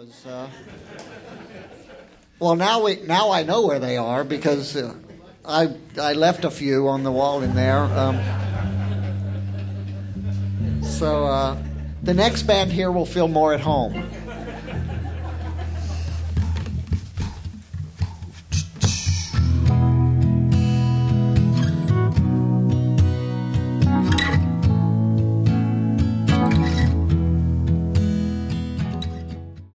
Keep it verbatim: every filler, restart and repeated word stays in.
was. Uh, well, now we now I know where they are because uh, I I left a few on the wall in there. Um, so uh, the next band here will feel more at home.